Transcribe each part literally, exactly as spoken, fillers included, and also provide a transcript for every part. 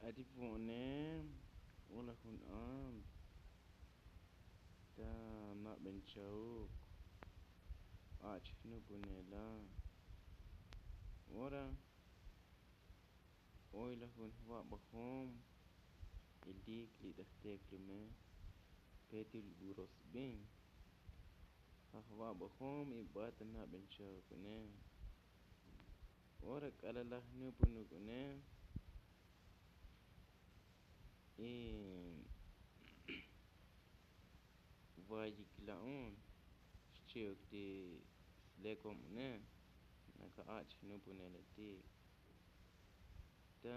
Adivone, wala hun am, ta na benchau, ach nu bunela. Ora, oila hun wa bahom, ilik li dahtek lume, petil buros bin. Hahwa bahom ibata na benchau kune. Ora kalalah nu bunu kune. In vajik laun, Chiok di lekom ne, naka ach nu bunela ti. Ta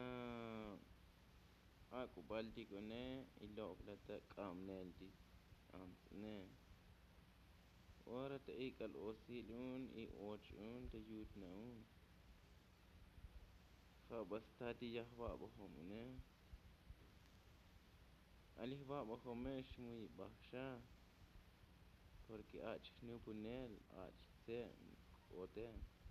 aku baldi kune ilok lata kamnel di ams ne. Ora ta ikal osil un, I och un, ta yut na un. Khabas tati yahwa bahom ne. Alih wa bahom me shmui bahsha. Porque ach nu bunel, ach se, ote.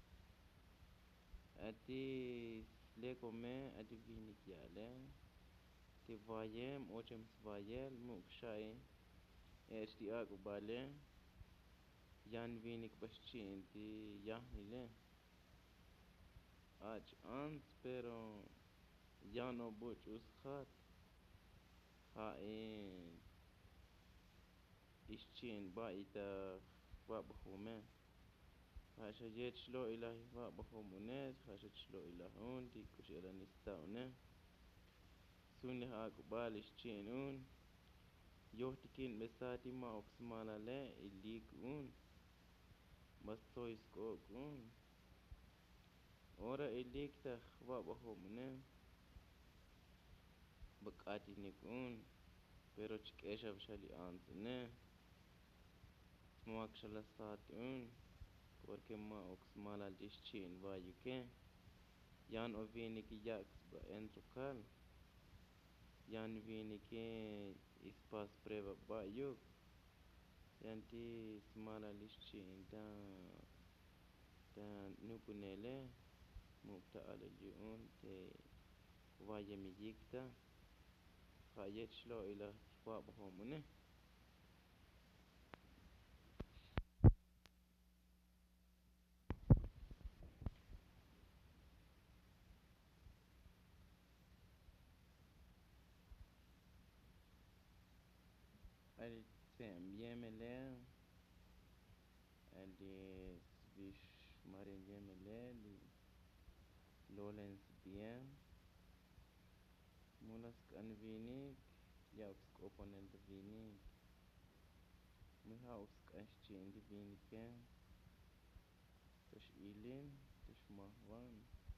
Ati lekom me, ati vinik yale. Ti vayem, ochem svayel, muk shai. Esti aku bale. Yan vinik baschin ti yahnile. Ach ans, pero ya no buch uskhat. Ha in ischin ba ita wa bahome. Hasha jet shlo ilahi wa bahomunes, hasha shlo ilahun, ti kushela nistaune. Sunni ha aku bal ischin un. Yohtikin besati ma oksmala le ilik un. Bastois kok un. Ora ilik ta wa bahomune. Bakati nik un. Pero chikesha vshali ansne. Smoak shala sati un. Porque ma oksmala ischin va yuke. Yan ovini ki yaks ba entrokal. Yan vini ki ispas preva ba yuk. Yanti smala lischin ta ta nupunele. Mukta ala liun te vaya mi yikta. Khayet shlo ila wa bahomune. Ali sem yemele. Ali svish marin yemele. Lolens bien. Mulas kan vinik. Yauks koponen de vinik. Muhauks kaschin di vinike. Tash ilin. Tash mahwan.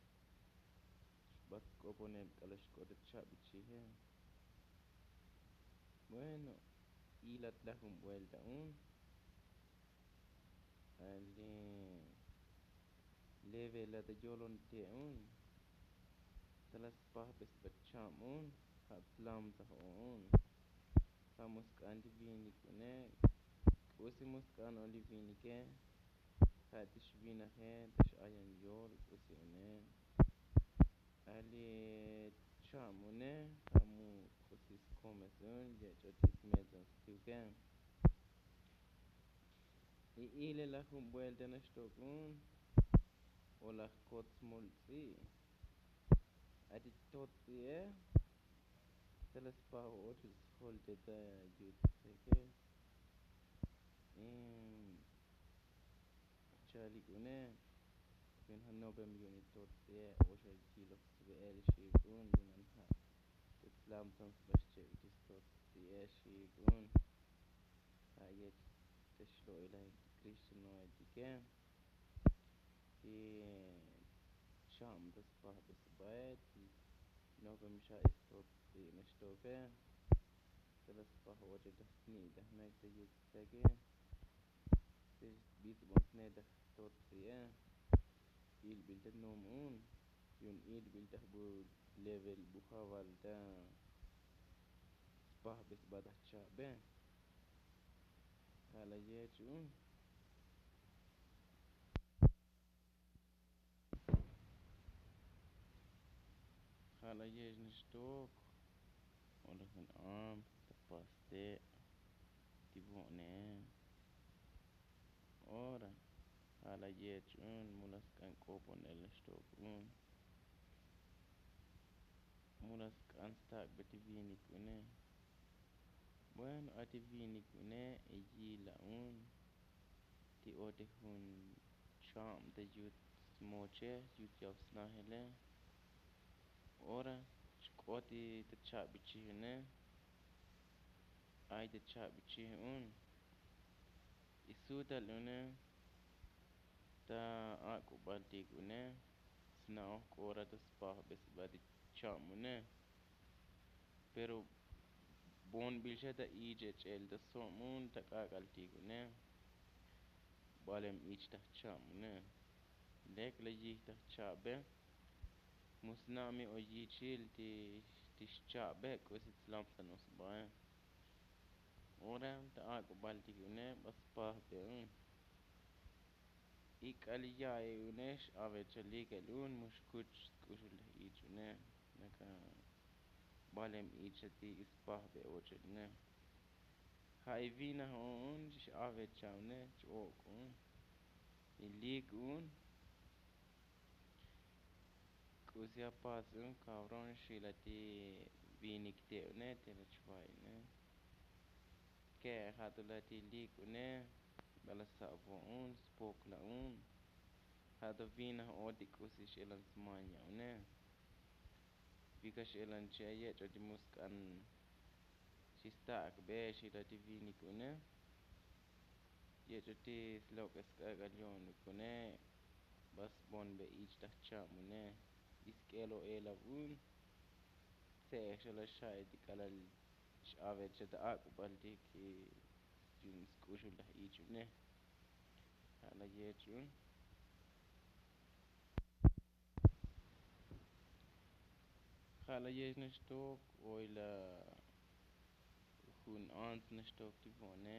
Bats koponen kalash kodet chabichihe. Bueno, ilat lahum vuelta un. Ali leve la de yolon te un. Talas pahbes bacham un. Hatlam taho un. Kamus kan di vinikune. Usi muskan oli vinike. Hatish vinahe. Tash ayan yol. Usi une. Ali chamune. Kamu kusis komesun. Yechotis mezon stiuken. I ile lahum vuelta nashtokun. Olah kots mulzi. Adi totsi e. Talas paho otis holte ta yut seke. In chali kune. Fin hanobem yunit totsi e. Osha jilo sve el shikun. Yunan ha. Islam tans basche utis totsi e shikun. Hayet tashlo ilahi Krishna edike. Ki sham das pahbes bayet. Novem sha istot di nashtoke. Talas paho oje dasni dah meg da yut sege. Tis bit bonsne dah tot siya. Il bilda nom un. Yun il bilda bu level buhawal da pahbes badah chabe. Hala yech un. Hala yesh nishtok, ola hun am, tapaste, tibone, ora, hala yech un, mulas kan kopon el nishtok un, mulas kan stak beti vinik une. Bueno, ati vinik une, e yila un, ti ote hun cham de yut smoche, yut yav snahele, ora, chkoti te chap bichi une, ay te chap bichi un, isutal une, ta ako baltik une, snao kora ta spah bes badi cham une, pero bon bilsha ta ije chel ta somun ta kakaltik une, balem ich ta cham une, lek la yih ta chabe, musnami o yichil ti tish chabe kusit slamsan usbae. Ora ta ako baltik une, bas pah be un. Ik aliyae unesh ave chalik el un mush kuch kushul ich une, naka balem ich ti ispah be ochel ne. Hai vina un jish ave chaune chok un. Ilik un, kusia pas un cabron shila ti vinik te une te la chwai ne. Ke hatula ti lik une, bala savo un, spok la un. Hado vina odi kusi shilan smanya une. Vika shilan cheye choti muskan shistak be shila ti vinik une. Ye choti slok eskagalyon une, bas bon be ich ta cham une. Iskelo ela un, se shala shai di kalal shave cheta ako baldi ki yun skushul la ich une. Hala yech un. Hala yech nishtok, oila hun ant nishtok tivone.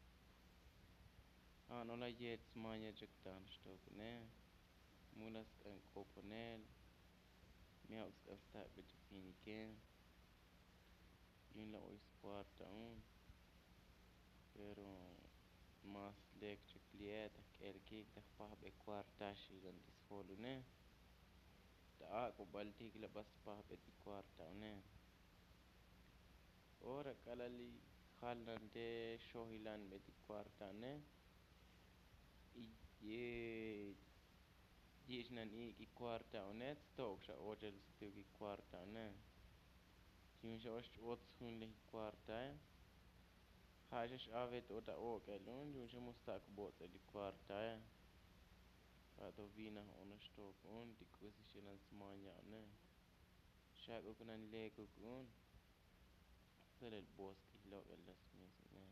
An ola yech smanya chakta nishtok une. Mulas kan koponel, miaus kan stak beti finike. Yun la ois kwarta un. Pero mas lek chakliet, el kik tak pah be kwarta shilan disfol une. Ta ako baltik la bas pah beti kwarta une. Ora kalali khalan de shohilan beti kwarta une. Ye yishnan iki kwarta une, stok sha ojel stuki kwarta une. Yun sha osh ots hun li kwarta. Hashash avet ota okelun, yun sha mustak bot li kwarta. Hado vina ona stok un, ti kusi shilan smanya une. Shak ukunan lek ukun. Salel boski lo el las mes une.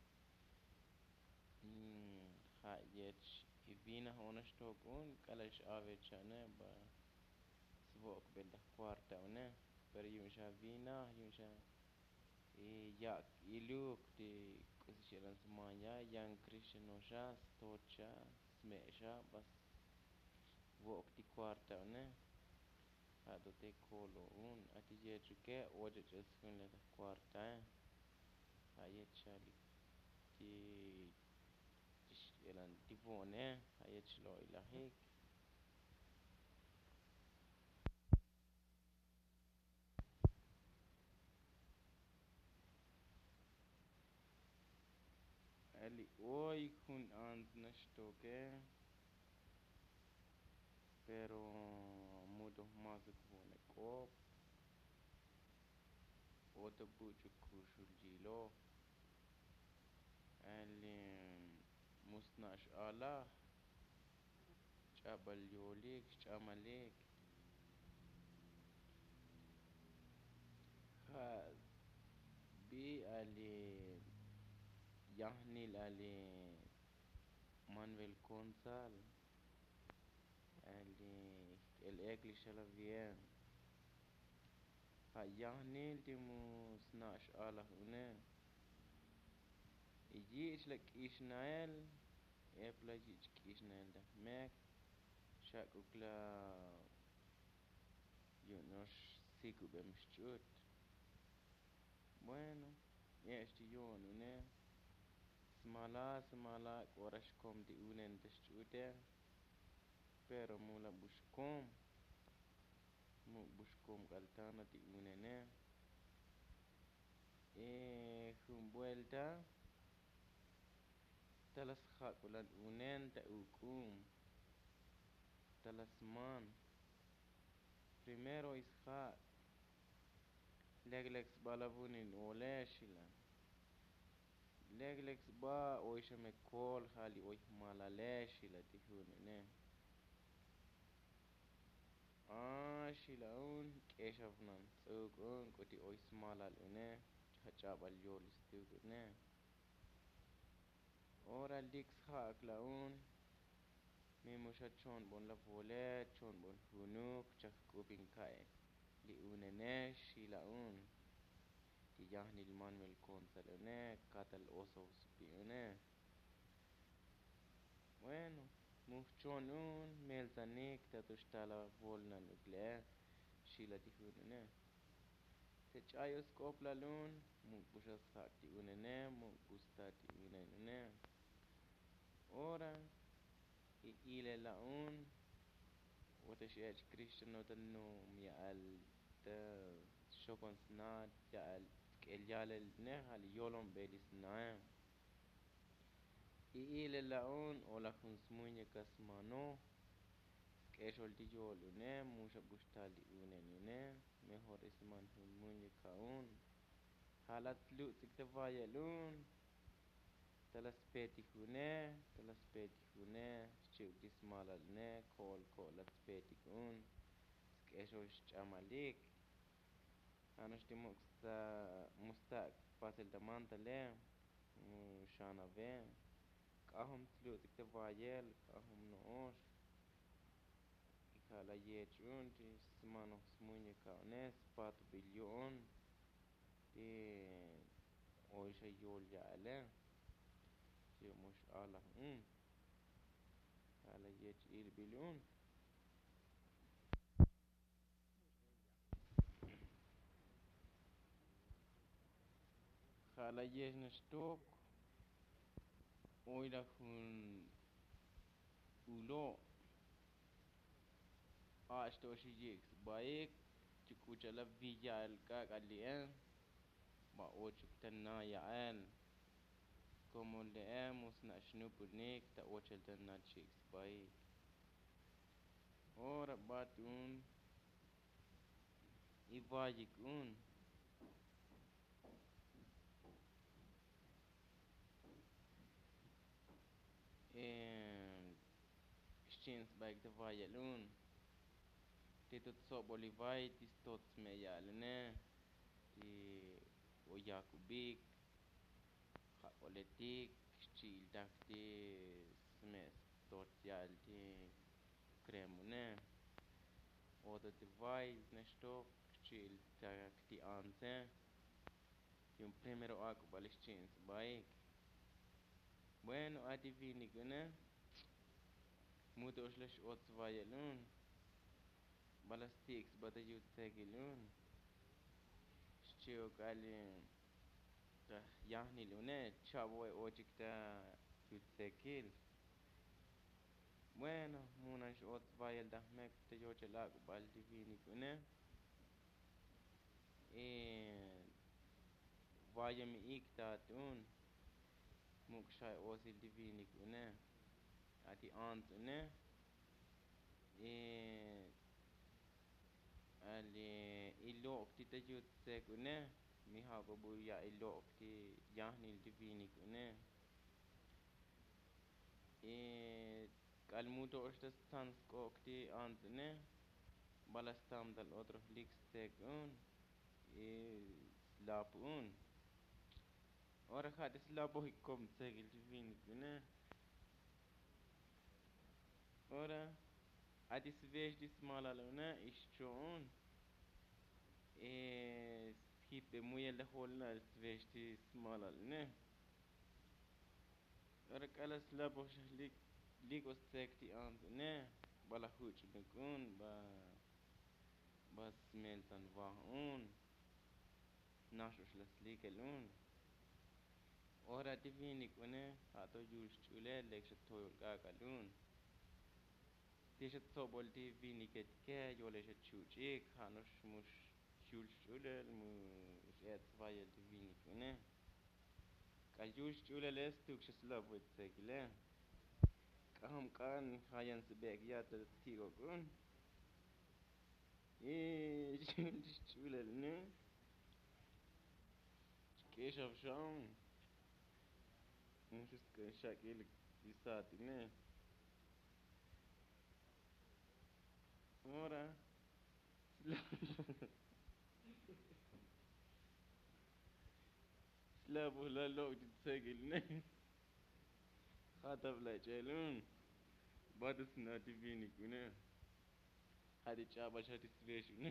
Hmm, ha yech i vina ona stok un, kalash avet chane ba svok bella kwarta une. Pero yun sha vina, yun sha i yak iluk ti kusi shilan smanya, yang Christian osha, stocha, smesha, bas vok ti kwarta une. Hado te kolo un, ati yechu ke oje ches hun le kwarta. Ha yech shalik ti shilan tivone, ha yech lo ilahik. Ali oi hun ant nashtoke, pero mudo mazuk vone kop. Oto buchu kushul jilo. Ali musnash ala, chabal yolik, chamalik. Ha bi ali yahnil ali Manuel Consal. Ali el eklish ala bien. Ha yahnil ti musnash ala une. Iji lak Ishnael, epla jij Ishnael da mek, shak ukla yunosh siku bemshchut. Bueno, yeshti yonune. Smala smala korashkom di unen teshchute. Pero mula bushkom. Mu bushkom kaltana di unene. Eh, jun vuelta. Talas hakulan unen ta ukum. Talas man. Primero is hak. Leglex balabunin oleshila. Leglex ba oisha me kol hali oih malaleshila tihunene. Ah, shila un keshavnan. Tsuk un koti ois malal une. Hachab al yolis tugune. Ora lix hak la un. Mi musha chon bon la volet, chon bon hunuk, chak kupin kae. Li unene shila un. Ti yahni liman mel konsal une, katal osos pi une. Bueno, muchon un, mel zanik, tatushtala volna nukle, shila ti hunune. Te chayos kopla lun, muk bushas hak ti unene, muk gusta ti unene. Ora, i ile la un, وتش ايش كريستيانو تنو يال تا شوكون سنات يال اليال النها اليولون بيليس نايم y ile la un o la hunsmuñe kasmano keshol di yolu ne musha gustali une ne mejor isman hunsmuñe kaun halat lutsik te vaya lun talas peti hune talas peti hune chiu dismala ne kol kol at peti kun keshol chamalik Anoshti musta mustak pasel tamanta le shana ve kahum tlu tikte vayel kahum noosh ikala yechun ti smano smuñe kaunes pat bilyon ti oisha yol yale ti mush ala un ala yech il bilyon Hala yech nashtok oila hun ulo ashto shi yeks baik chikucha la villa el kakalien ba ocho tana yael como leemos na shnupunik ta ocho tana chiks baik ora batun ivayik un en shins baik ta vayalun titot so bolivai tistot meyalne ti oyakubik japoletik chiltakti smes tot yalti kremune oto ti vai neshtok chiltakti anse ti un primero ako balis chins baik bueno adivini gune muto oshlash ots vayalun balas tiks bata yut segilun shchio kali ta yahni lune chavo ochik ta yut sekil bueno munash ots vayal dahmek ta yochelak bal divini gune eh vaya mi iktatun mukshay osil divini gune ati antune eh ali ilok ti ta yut segune mi hako buya ilok ti yahni divini gune eh kalmuto ostas tanskok ti antune balas tam dal otro lix segun eh slapun ora hat slapo hikom segil divini gune ora adis vesh dis malaluna ishchon eh hipe muy el holna vesh dis malalne ora kala slapo shlik ligos sekti antune bala huch nukun ba bas meltan vahun nashus las likelun ora divinik une hato yush chule lekshat toyol gagalun tishat sobol divinik etke yoleshat chuchik hanush mush yush chule mush et svayel divinik une ka yush chule les tukshas labwet segile kaham kan hayan sibek yata tigogun e chule ne keshav sham mushis ka shakil bisatine ora slabo la log dit segilne khatab la chelun badus na divini kune hadi chaba shati sveshune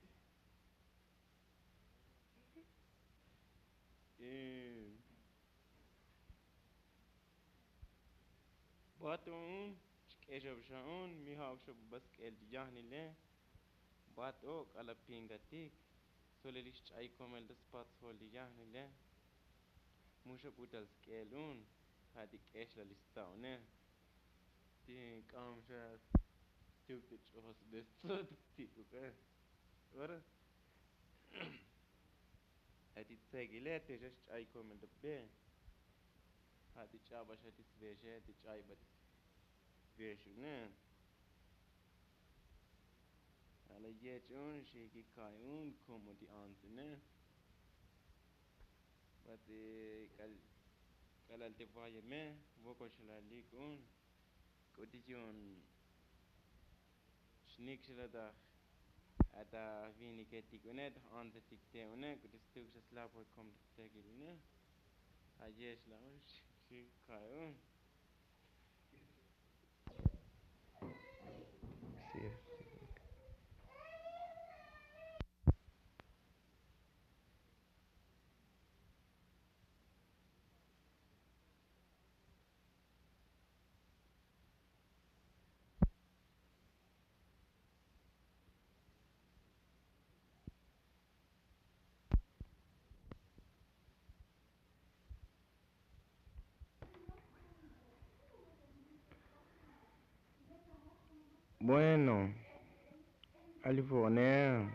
e batun keshav shaun mi hawsha bas kel jahnile bato kala pingatik solelis chai komel das pat hol jahnile musha putal skelun hadi keshla listaune ti kamsha tuk de chos besot tikuka ora hadi tsegile tejas chai komel de be hadi chaba shati sveshe hadi chai bat sveshune ala yechun shiki kayun komodi antine bati kal kalal te vayeme voko shalalikun kodijon shnik shalada ata vini ketikunet ante tikteune kodistuk shaslapo kom tegilne ayesh la shi kayun bueno alivone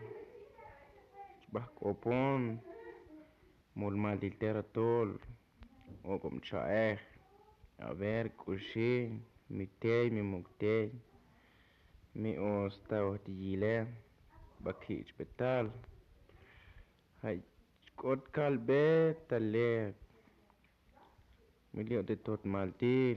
bahkopon mulmal literatol okom chaer a ver kushi mitei mi muktei mi os taw tijile bakich betal hay kot kalbe tale milio de tot maltil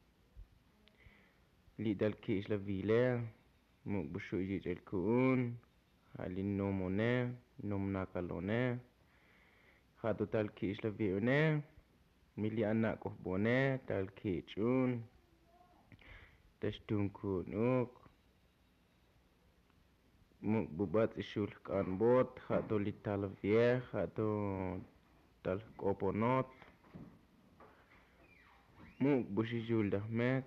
li dal kish la vile muk bushu yijel kun halin nomone nom nakalone hadu tal kish la vione mili anak ko bone tal kichun tashtun kunuk muk bubat ishul kan bot hadu li tal vie hadu tal koponot muk bushi jul dahmek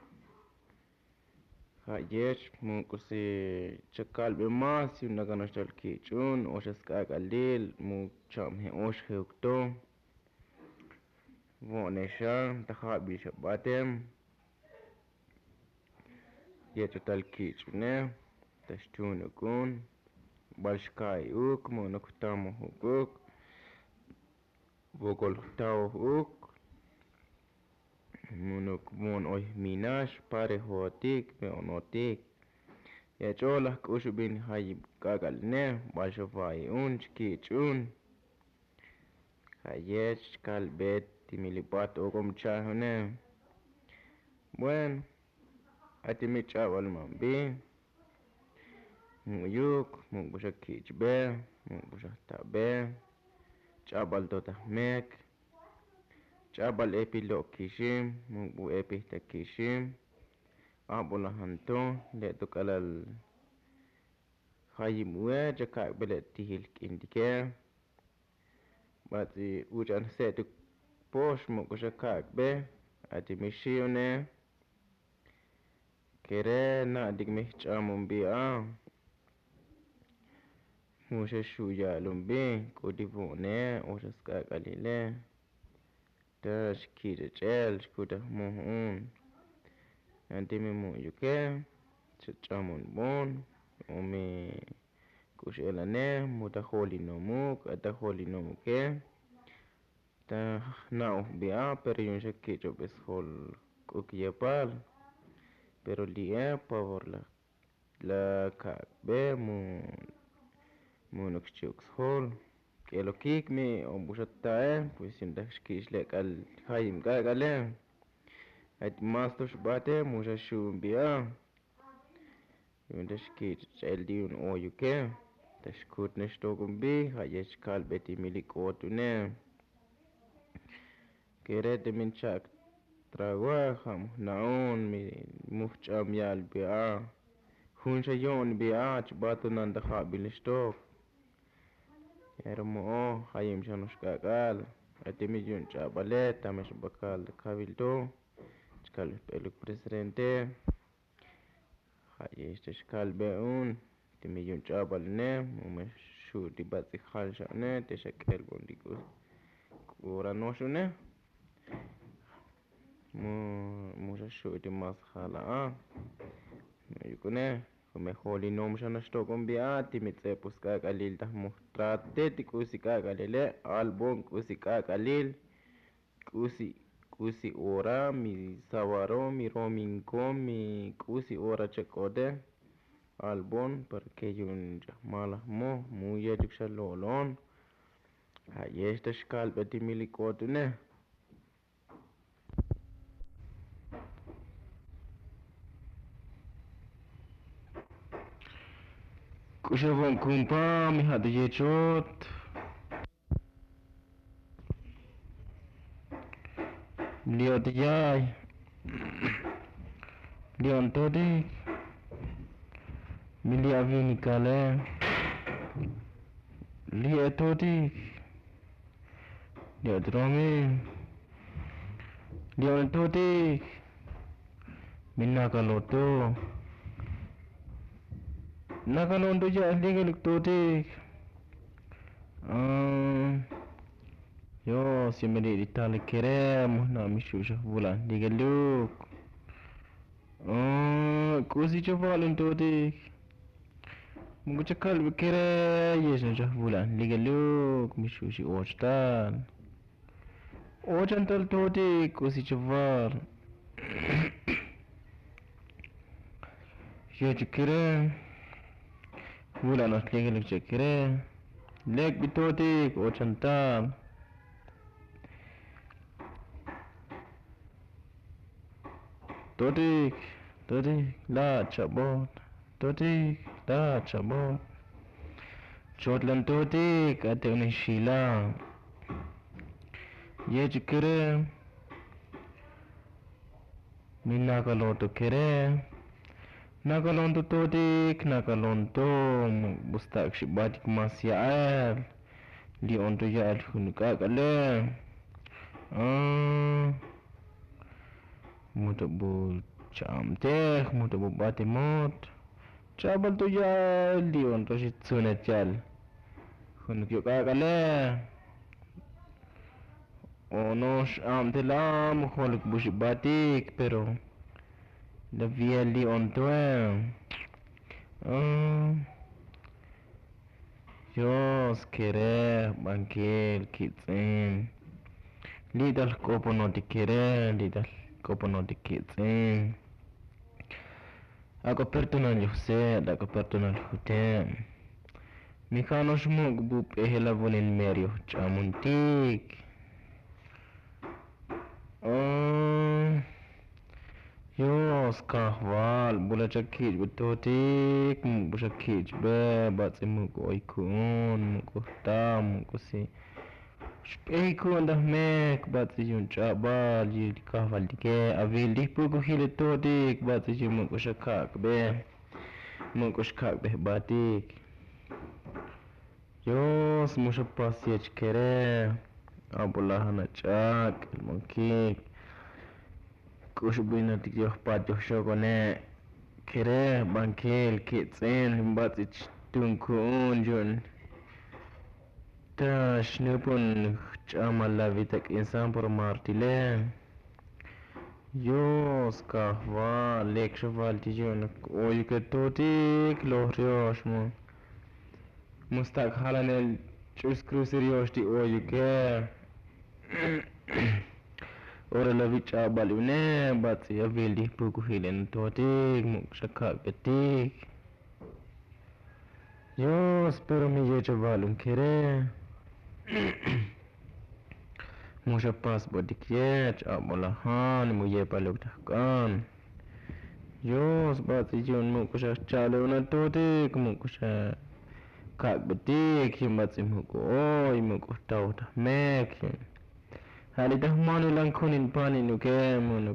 hayech muk si chakal be mas yun naganos tal kichun oshas kakalil muk cham he osh heukto vonesha tahabi shabatem yecho tal kichune tashtun ukun balshkai uk monok tamo hukuk vogol tao uk monok mon oy minash pare hotik me onotik yechola kushubin hayib kakalne balshavai un kichun hayech kalbet timilipat okom chahune bueno atimi chaval mambi muyuk muk bushak kichbe muk bushak tabe chabal dotahmek chabal epilo kishim muk bu epih takishim abola hanto le tokalal hayim we jakak belet tihil indike bati ujan setuk posh muk bushak be ati mishione kere na digmih chamum bi a musha shuya lumbi kodivone osha skakalile dash kira chel skuta mohun antimi mo yuke chachamun bon omi kushelane muta holi nomuk ata holi nomuke ta nao bia pero yun shakicho bes hol kukyapal pero lie por la la kakbe mu munukchux hol que lo kik mi ombushattae pues sindak shkishle kal hayim kakale at mastos bate musha shumbia yun dashkich el diun oyuke dashkut neshtogumbi hayesh kalbeti milikotune kerete min chak trawa ham naon mi muhcham yal bia hunsha yon bia chbatu nanda habilistok hermo hayim shanush kakal atimi yun chabale tamesh bakal kabildo chkal peluk presidente hayesh tashkal beun timi yun chabalne mumesh shuti batsi khalshane teshakel bondikus uranoshune mu musha shuti mas khala yukune me holi nom shana shtokon bia timitse pus kakalil tah muhtrate tikusi kakalile albon kusi kakalil kusi kusi ora mi sawaro mi rominko mi kusi ora chakode albon porque yun mala mo muye dikshalolon hayesh tashkal beti milikotune kushavon kumpa mi hadu yechot liot yay lion todik mili avini kale lia todik liot romi lion todik minakaloto nakalondo ya ligelik todik um, yo simili ditali kerem na mishusha bulan ligeluk uh, kusi chavalin todik mungu chakal bekere yesha shah bulan ligeluk mishushi ochtal ochantal todik kusi chaval yo chikere bulan os ligeluk chikere lek bitodik ochantal todik todik la chabot todik la chabot chotlan todik atevni shila ye chikere minakaloto kere nakalonto todik nakalonto bustak shibatik masyael li onto yael hunukakale ah mutabul chamteh mutabul batimot chabal to ya lion to shitsune chal hun kyo kakale onosh amtelam holik bush batik pero la vie lion to ah yos kere bankel kitsen lidal kopo no tikere lidal kopo no tikitsen ako personal yose ako personal hutem mikanos mo gbup ehela vonin merio chamuntik oh yos kahwal bula chakij butotik mu chakij be batsi mu oikun mu kohtam mu kosi Spei kunda mek batsi yun chabal yi kahwal dike avil di pugu hile todik batsi yun mu kushakak be mu kushakak be batik yos mu shapas yech kere abulahana chak monkik kushubina tik yoh pat yoh shokone kere bankel kitsen batsi tunkun yun Tash nupun chamala vitak insan por martile. Yos kahva lekshval tijon oy ke totik lohrios mo. Mustak halanel chus crucerios ti oy ke. Ora la vicha balune bat ya vildi puku hilen totik muk shakak betik. Yos pero mi ye chavalum kere. Musha pas bodik ye chabolahan mu ye paluk tahkan. Yos bat ijon muk kusha chale una totik muk kusha kak betik him bat muk oy muk tau tah mek. Hali dah manu lang kunin pani nuke munuk.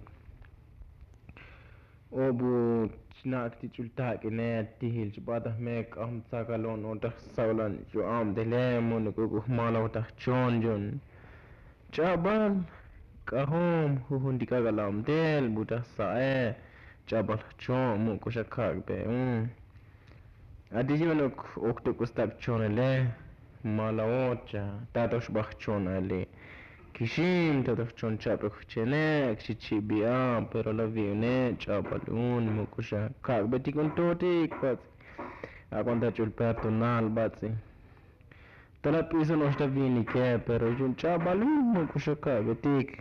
Obu nak ti chulta ke ne ti hil chbata mek am sakalon otah saulan jo am dele munuk ugu mala otah chon jon. Chabal kahom huhundi kagalam del buta sae chabal chon muk kusha kak be. Adi jonuk okto kustak chonele mala ocha tatosh bach chonele. Kishim tatok chon chapek chene chichi bia pero la viune chapalun mukusha kak beti kon totik bat akonta chul personal batsi tala piso no sta vini ke pero jun chapalun mukusha kak betik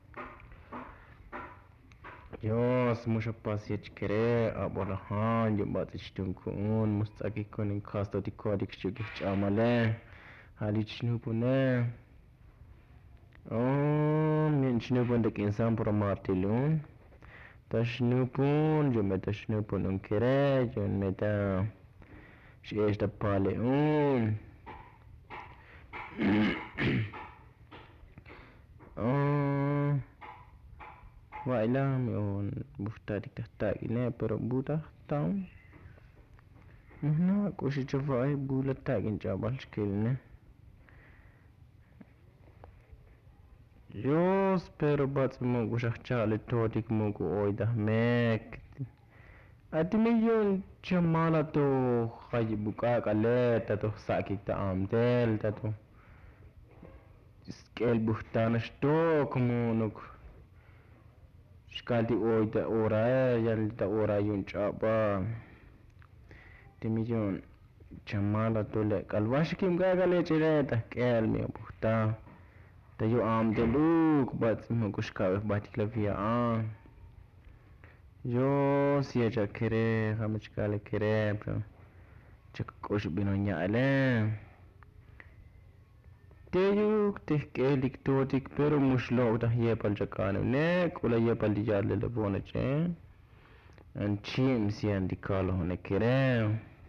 Yos musha pasiech kere abola han jum batsi chtunkun mustaki konin kasto ti kodik chugik chamale halich nupune Oh, min snupun dek insan por martilun. Ta snupun, jo meta snupun un kere, jo meta si esta pale un. Oh, waila mi on busta dik tahta gine pero buta taun. Nah, kusi chavai bula tagin jabal skillne. Jos pero bats mugu shachale totik mugu oida mek. Ati milyon chamala to khaji buka kale tato sakik ta amdel tato. Skel buhtana stok munuk. Skalti oida ora yalita ora yun chaba. Ti milyon chamala to le kalwashikim gagale chireta kel mi buhta. Tayo am de look but mukushka batik la via ah yo si ja kere hamachkale kere bro chak kosh binonya ale tayo tehke liktotik pero mushlo ta yepal jakano ne kula yepal dijale le bona che an chim si andikalo ne kere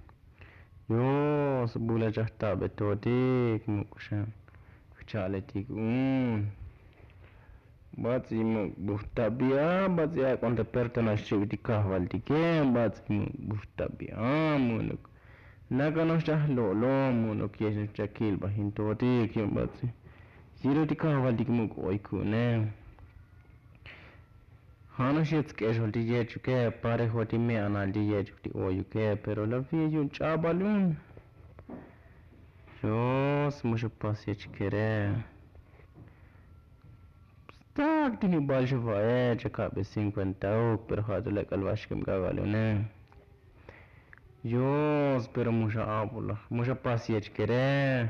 yo subula jahta betotik mukusha Chale tik un Batsi mu buhta bia batsi ya konta pertana shiviti kahwal tike batsi mu buhta bia munuk nagano shah lolo munuk yesh chakil bahin toti kim batsi zero ti kahwal tik mu oiku ne hano shits casual ti ye chuke pare hoti me anal ti ye chukti oyuke pero la vi yun chabalun Jos musha pasiech kere. Stak tini balsha vae chaka be cinquenta ok pero hatu le kalwashkim gagalune. Jos pero musha abola musha pasiech kere.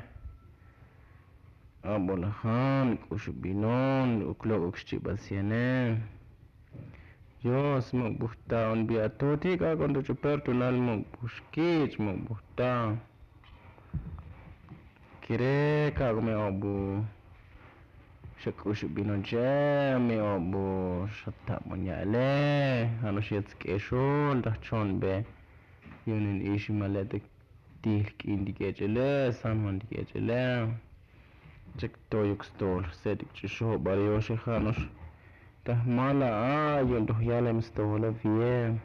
Abola han kushu binon uklo ukshchi basiene. Jos muk buhta on bia toti ka kondo chupertunal muk bushkich muk buhta. Kire kago me obu shakushu binoje me obu shatta monyale hano shets keshol da chon be yunin ishi malete tilk indikechele san indikechele chek toyuk stol sedik chisho bariyoshe hanos tahmala a yun dohyalem stola vie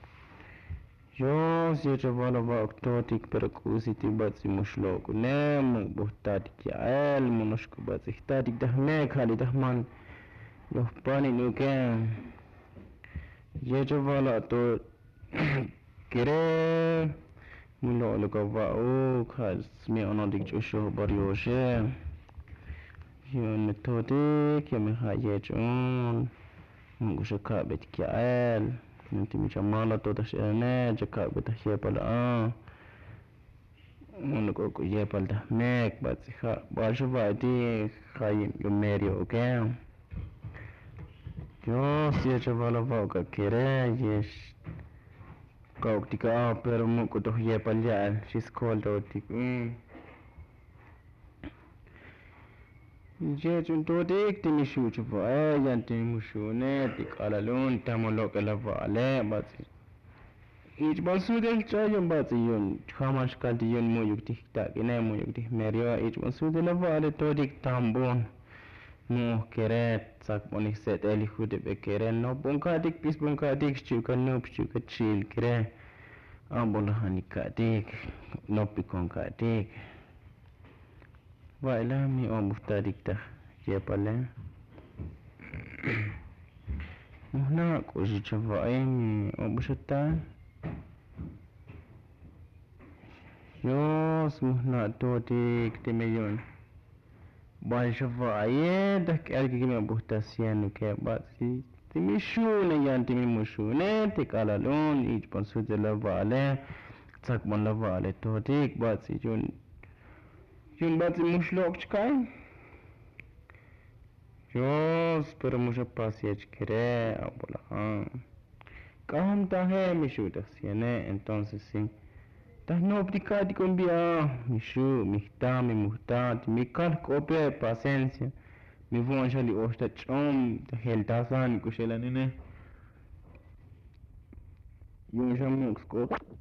Jos yo chavala va oktotik perkusi tibatsi mushloku ne mu buhtatik ya el munoshku batsi htatik dahme khali dahman loh pani nuke ye chavala to kire mulo lo ka va o khas mi ono dik chu sho bar yo she yun to de ke me ha ye chun ngu sha ka bet kya el nti mi chamala to da she ne ja ka bet he pala uno ko ye pal da mek ba si kha ba sha ba di khaim yo merio okay yo si cha vala va ka kere yes ka tika pero mo ko to ye pal ya she's called out tik je chun to dik ti mi shu chu ba yan ti mu shu ne tik ala lun ta mo lo ka la va le ba si ich bon su del cha yun ba si yun khamash ka di yun mo yuk tik ta ke ne mo yuk tik merio ich bon su de la va le to dik tambon mo keret sak monik set eli hude be keren no bonka dik pis bonka dik chuka no chuka chill kere ambola hani ka dik no pikon ka dik vaila mi omusta dikta je pale mohna ko ji chava mi obushata yo mohna to dik temeyon Bal chava ye dak ergi me buhta sian ke basi timi shune yan timi mushune tikala lon ich pansu de la vale tsak mon la vale to dik basi jun jun basi mushlok chkai yo spero musha pasiech kere abola ha kaham ta hai mishu da siane entonces sin ta no ptica di combia mishu mihta mi muhta mi kal kope paciencia mi vou ali osta chom ta helta san kushela nene yo jamux ko